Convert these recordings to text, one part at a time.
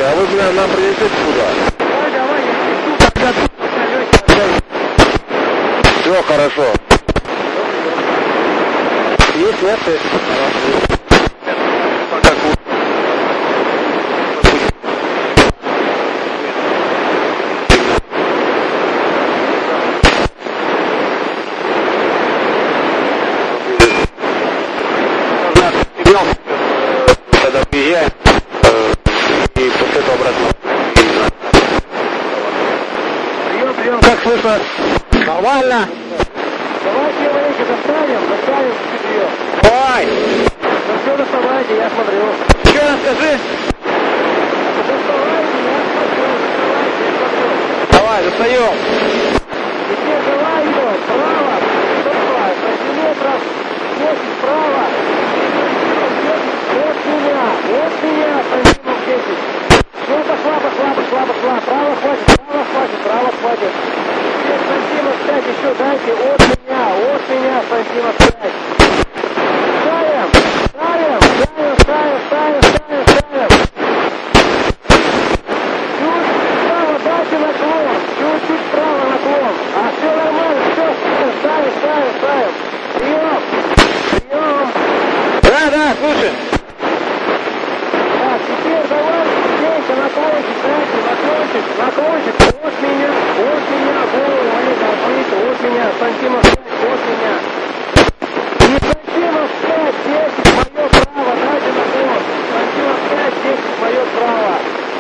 А вы, бля, нам принесете куда? Давай, я иду, когда тут Все хорошо. Есть, нет? Пока когда приезжаем, и после этого обратно. Прием. Как слышно? Нормально? Давайте маленько достанем ее. Давай! Ну все, доставайте, я смотрю. Еще раз скажи. Доставайте, я смотрю. Давай, достаем. Теперь давай ее, вправо, сантиметров 10 вправо. Вот меня, сантиметров 10. Ну, пошла. Право хватит. Теперь сантиметров 5 еще дайте от меня, сантиметров 5. Ставим. Чуть вправо наклон. А все нормально, все, ставим. Прием. Да, слушай. Так, теперь давай, Женька, наклончик. Вот меня, голову, Олега, смотрите, вот меня, сантиметров 5, вот меня. И сантиметров 5, 10, мое право, дайте наклон. Сантиметров 5, 10, мое право.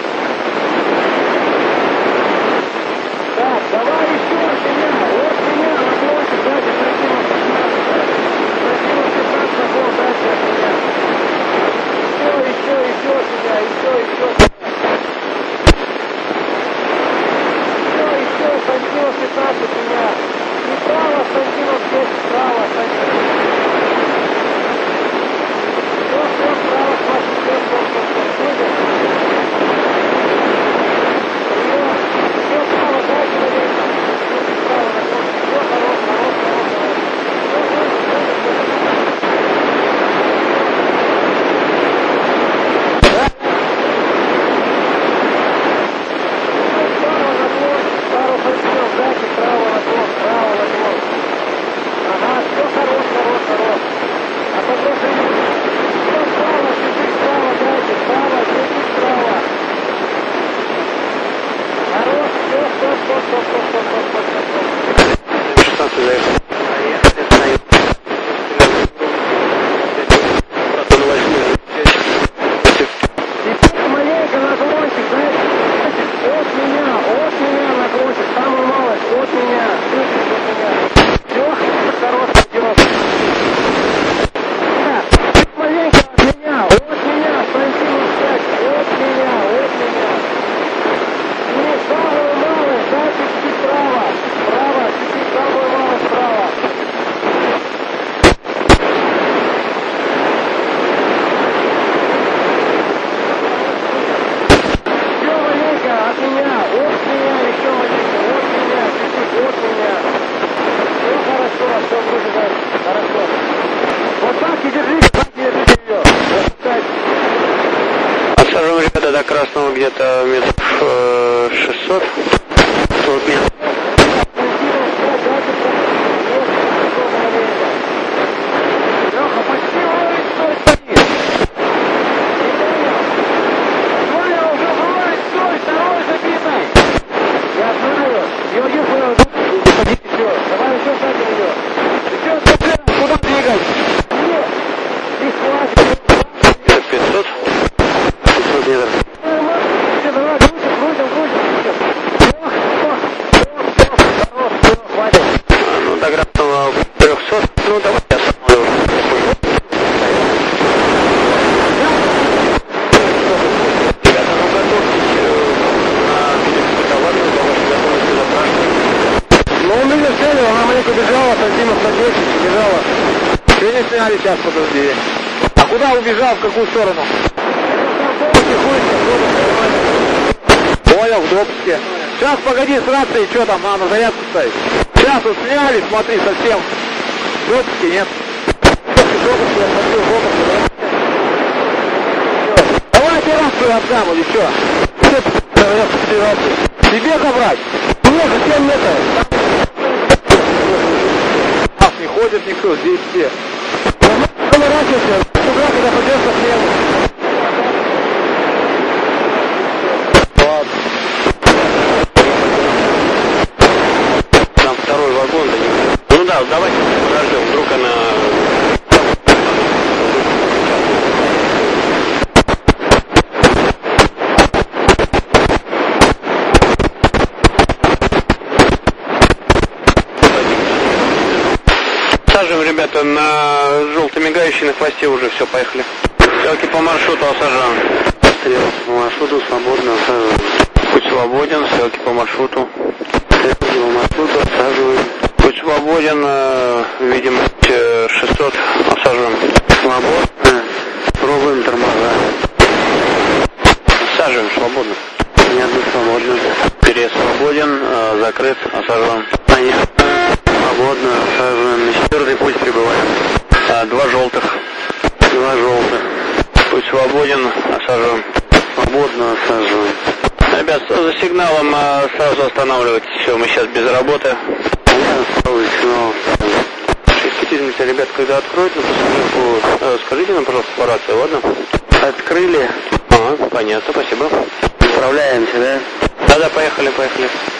Так, давай еще от меня, наклончик, дайте сантиметров 15, наклон, дайте от меня. Еще себя, еще. Еще, сантиметров 15 меня. И право, сантиметров 10, право, сантиметров. Все, право, хватит, все. Все, право, дайте маленько. Право, наклон, все, хорош. До Красного где-то метров 600. 40 метров. Сейчас, подожди. А куда убежал? В какую сторону? Понял, в допуске. Сейчас, погоди, с рацией, что там, надо на зарядку ставить. Сейчас вот сняли, смотри, совсем. В допуске нет. Давай операцию отдам, или что? Тебе забрать? Нет, зачем это? Нас не ходит никто, здесь все. Поворачивайся, туда, когда пойдешь по хлебу. Ладно. Там второй вагон, да не... Ну да, давайте подождем, вдруг она... Сажаем, ребята, на желтый мигающий, на хвосте уже все, поехали. Стрелки по маршруту осажаем. Стрелки по маршруту свободно осаживаем. Путь свободен, стрелки по маршруту. Стрелки по маршруту осаживаем. Путь свободен, видимость 600, осаживаем. Свободно, пробуем тормоза. Осаживаем, свободно. Нет, не свободно. Переезд свободен, закрыт, осаживаем. Понятно. Свободно, осаживаем. На 4-й путь прибываем. 2 желтых. 2 желтых. Путь свободен, осаживаем. Свободно осаживаем. Ребят, за сигналом сразу останавливайтесь. Все, мы сейчас без работы. Понятно, сразу сигнал. Шеститель, ребят, когда откроют на посадку, скажите нам, пожалуйста, по рации, ладно? Открыли. Ага, понятно, спасибо. Отправляемся, да? Да-да, поехали, поехали.